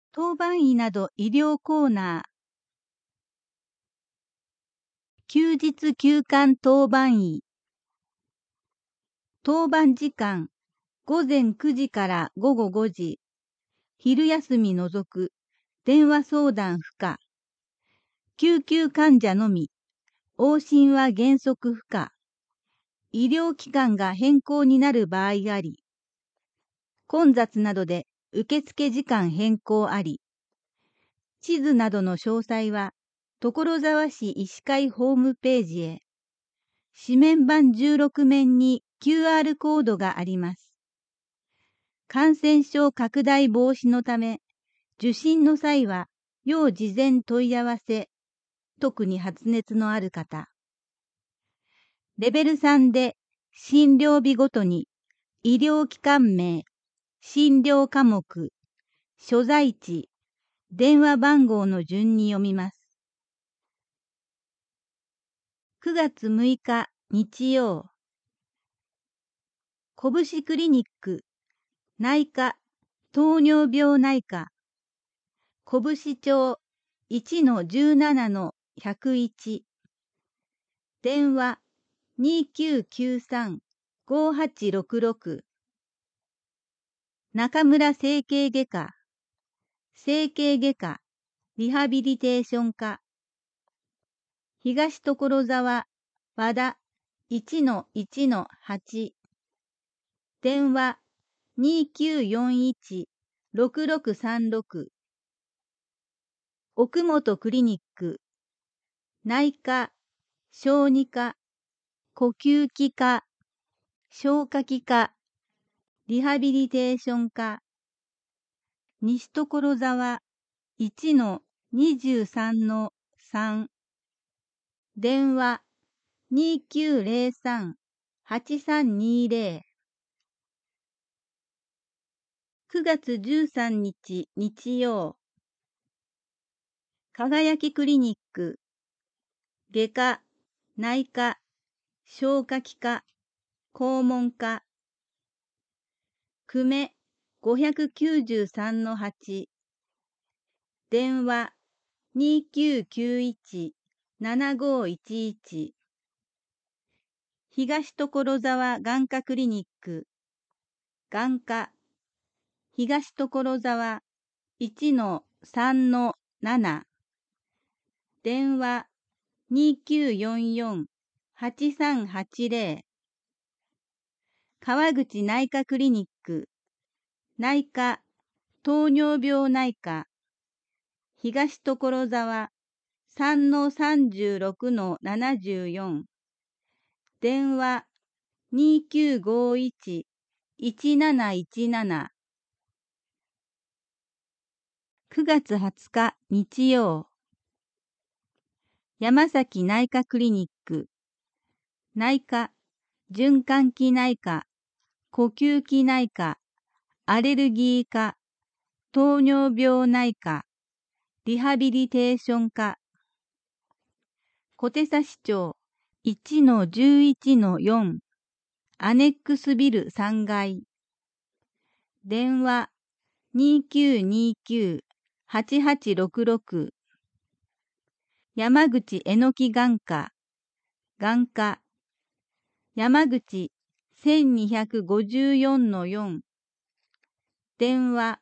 当番医など医療コーナー。休日休館当番医。当番時間、午前9時から午後5時。昼休み除く、電話相談不可。救急患者のみ、往診は原則不可。医療機関が変更になる場合あり。混雑などで受付時間変更あり。地図などの詳細は、所沢市医師会ホームページへ。紙面版16面に QR コードがあります。感染症拡大防止のため、受診の際は、要事前問い合わせ、特に発熱のある方。レベル3で、診療日ごとに、医療機関名、診療科目、所在地、電話番号の順に読みます。9月6日日曜。拳クリニック、内科、糖尿病内科、拳町 1-17-101。電話2993-5866。中村整形外科、整形外科、リハビリテーション科。東所沢、和田 1-1-8。電話2941-6636。奥本クリニック、内科、小児科、呼吸器科、消化器科、リハビリテーション科。西所沢 1-23-3。電話2903-8320。9月13日日曜。輝きクリニック、外科、内科、消化器科、肛門科。久米593-8。電話2991-7511。東所沢眼科クリニック、眼科、東所沢 1-3-7。電話2944-8380。川口内科クリニック、内科、糖尿病内科、東所沢 3-36-74。電話2951-1717。9月20日日曜。山崎内科クリニック、内科、循環器内科、呼吸器内科、アレルギー科、糖尿病内科、リハビリテーション科。小手指町 1-11-4。アネックスビル3階。電話2929-8866。山口えのき眼科、眼科、山口 1254-4。電話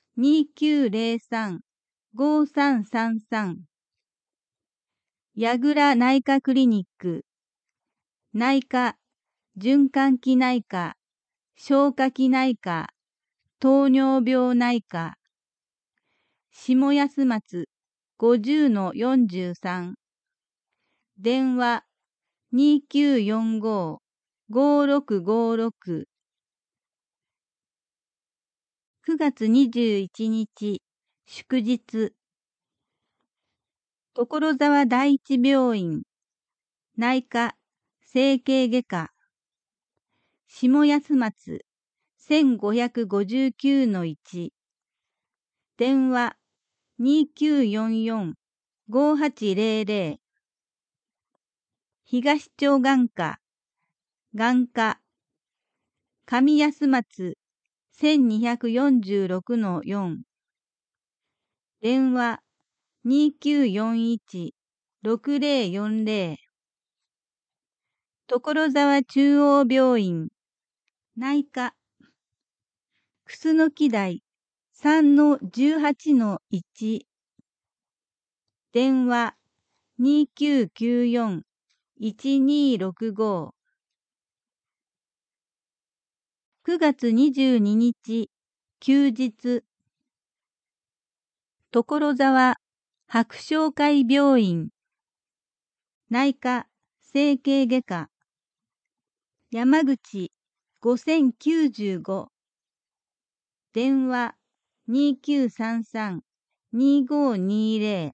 2903-5333。矢倉内科クリニック、内科、循環器内科、消化器内科、糖尿病内科。下安松 50-43。電話2945-5656。9月21日、祝日。所沢第一病院、内科、整形外科。下安松 1559-1。電話2944-5800。東町眼科、眼科、上安松 1246-4。 電話2941-6040。所沢中央病院内科楠木台3-18-1。電話2994-1265。9月22日、休日。所沢白翔会病院内科整形外科山口5095。電話2933-2520。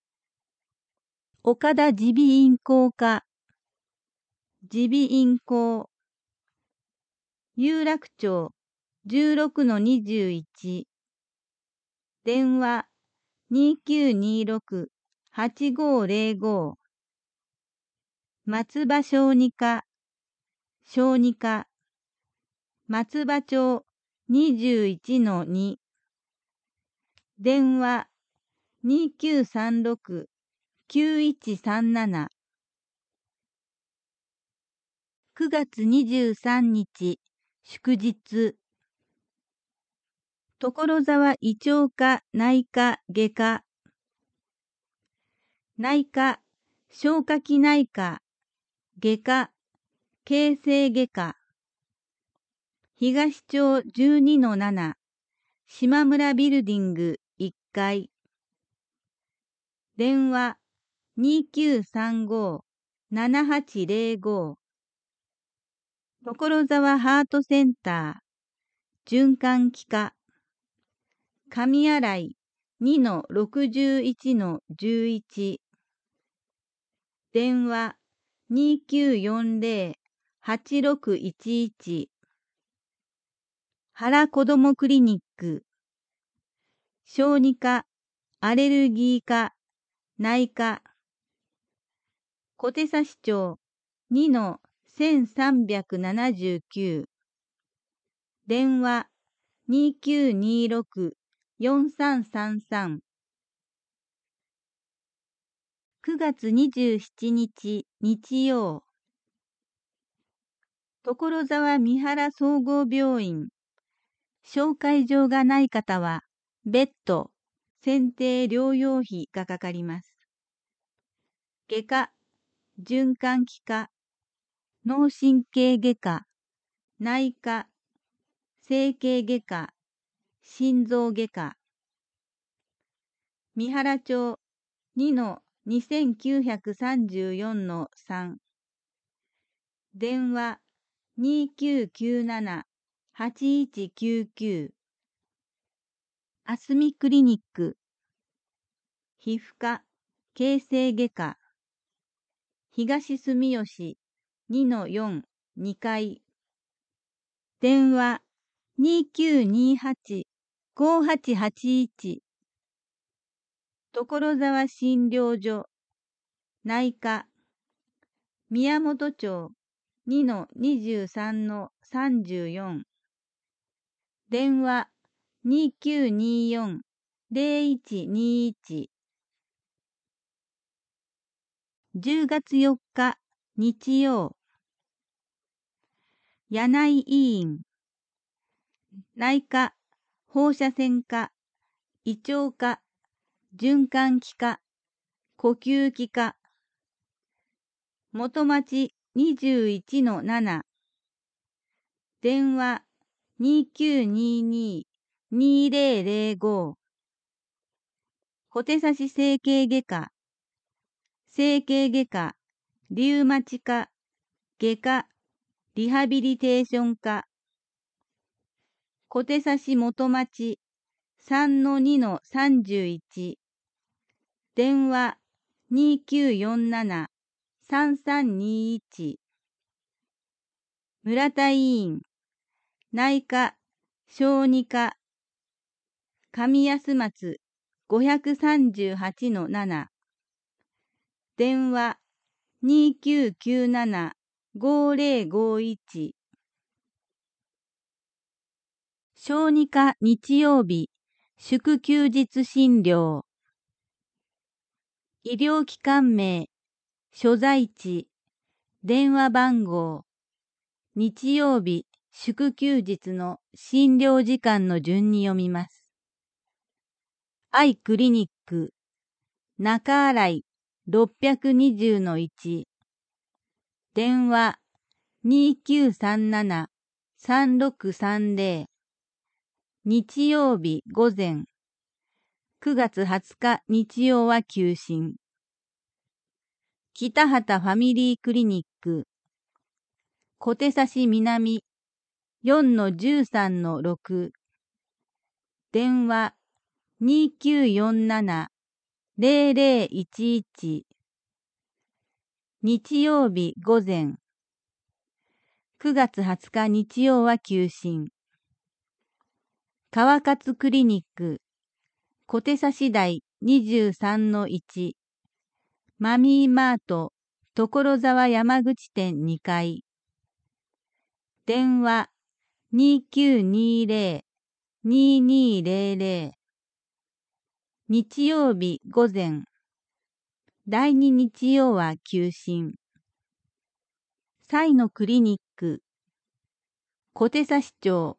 岡田耳鼻咽喉科耳鼻咽喉有楽町16-21。電話2926-8505。松葉小児科小児科松葉町21-2。電話2936-9137。9月23日、祝日。所沢胃腸科内科外科内科消化器内科外科形成外科東町12-7。島村ビルディング1階。電話2935-7805。所沢ハートセンター循環器科上新井2-61-11。電話2940-8611。原子どもクリニック小児科アレルギー科内科小手指町2-1379。電話2926-4333。9月27日日曜。所沢三原総合病院紹介状がない方は別途選定療養費がかかります。外科循環器科脳神経外科内科整形外科心臓外科三原町2-2934-3。電話2997-8199。あすみクリニック皮膚科形成外科東住吉2-4 2階。電話2928-5881。所沢診療所内科宮本町2-23-34。電話2924-0121。10月4日日曜。柳井医院内科放射線科胃腸科循環器科呼吸器科元町21-7。電話2922-2005。小手指整形外科整形外科リウマチ科外科リハビリテーション科小手指元町3-2-31。電話2947-3321。村田医院内科小児科上安松538-7。電話2997-5051。小児科日曜日祝休日診療。医療機関名、所在地、電話番号、日曜日、祝休日の診療時間の順に読みます。アイクリニック、中新井620-1、電話2937-3630、日曜日午前、9月20日日曜は休診。北畑ファミリークリニック、小手指南4-13-6、電話2947-0011、日曜日午前、9月20日日曜は休診。川勝クリニック、小手指台23-1、マミーマート、所沢山口店2階。電話2920-2200。日曜日午前。第2日曜は休診。サイのクリニック。小手指町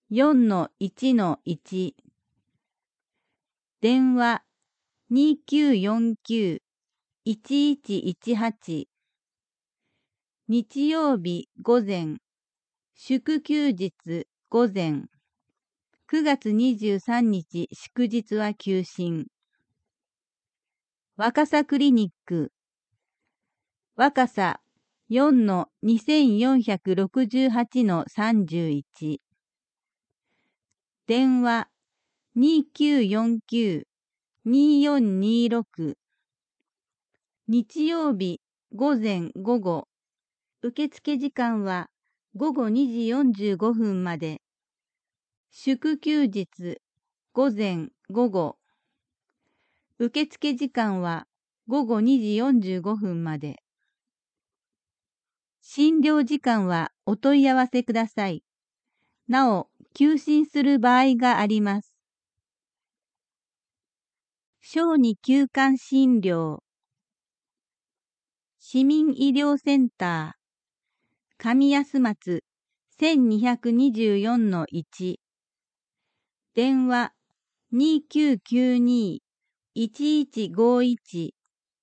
4-1-1。電話2949-1118。日曜日午前。祝休日午前。9月23日祝日は休診。若狭クリニック。若狭4-2468-31。電話2949-2426。日曜日午前午後。受付時間は午後2時45分まで。祝休日午前午後。受付時間は午後2時45分まで。診療時間はお問い合わせください。なお、休診する場合があります。小児休館診療。市民医療センター。上安松1224-1。電話2992-1151。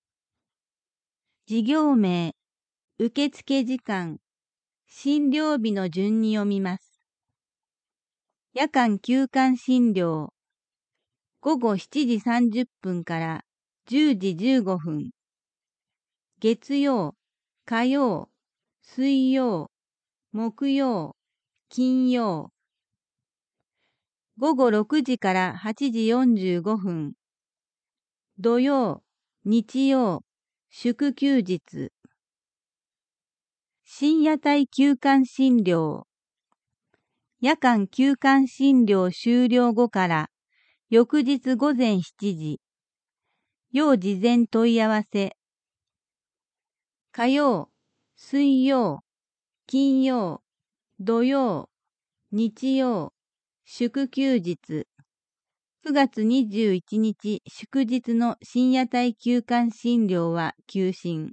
事業名、受付時間、診療日の順に読みます。夜間休館診療。午後7時30分から10時15分。月曜、火曜、水曜、木曜、金曜。午後6時から8時45分。土曜、日曜、祝休日。深夜帯休館診療。夜間休館診療終了後から翌日午前7時。要事前問い合わせ。火曜、水曜、金曜、土曜、日曜、祝休日。9月21日祝日の深夜帯休館診療は休診。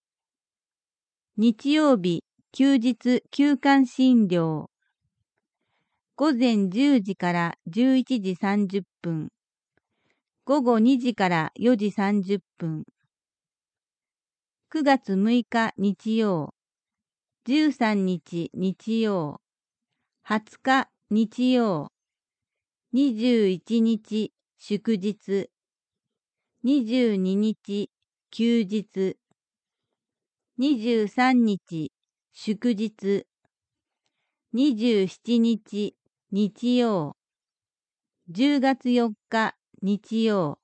日曜日、休日休館診療。午前10時から11時30分。午後2時から4時30分。9月6日日曜。13日日曜。20日日曜。21日祝日。22日休日。23日祝日。27日日曜。10月4日日曜。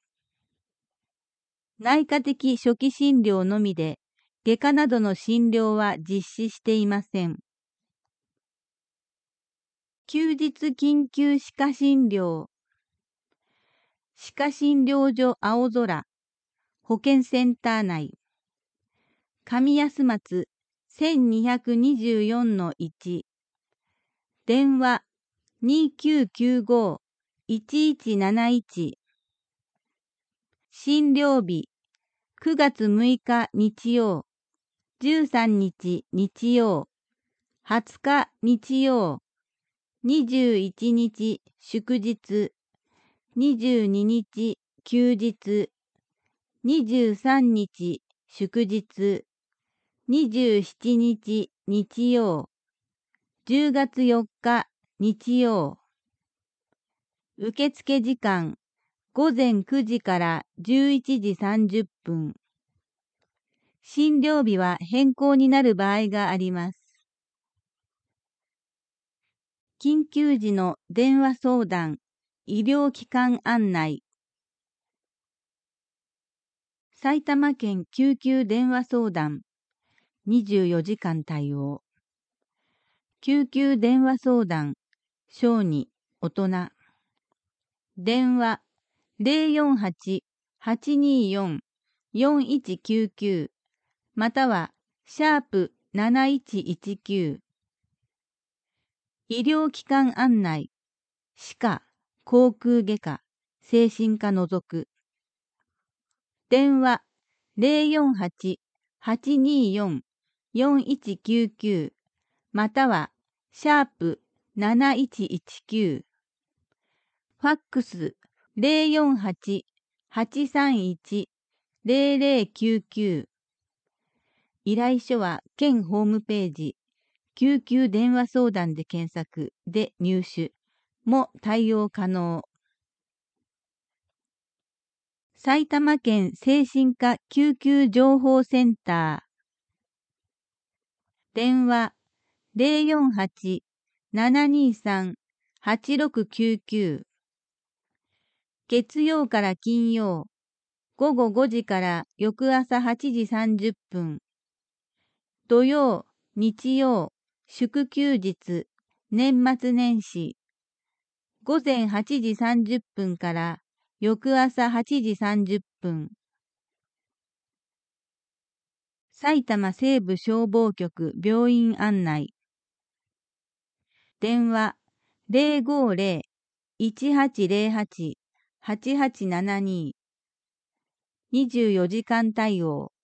内科的初期診療のみで、外科などの診療は実施していません。休日緊急歯科診療。歯科診療所青空。保健センター内。上安松1224-1。電話2995 1171診療日9月6日日曜13日日曜20日日曜21日祝日22日休日23日祝日27日日曜10月4日日曜受付時間午前9時から11時30分。診療日は変更になる場合があります。緊急時の電話相談、医療機関案内。埼玉県救急電話相談、24時間対応。救急電話相談、小児、大人。電話048-824-4199または#7119医療機関案内歯科、口腔外科、精神科除く電話048-824-4199または#7119ファックス048-831-0099依頼書は県ホームページ救急電話相談で検索で入手も対応可能。埼玉県精神科救急情報センター電話048-723-8699月曜から金曜午後5時から翌朝8時30分土曜、日曜、祝休日、年末年始午前8時30分から翌朝8時30分埼玉西部消防局病院案内電話050-1808-8872 24時間対応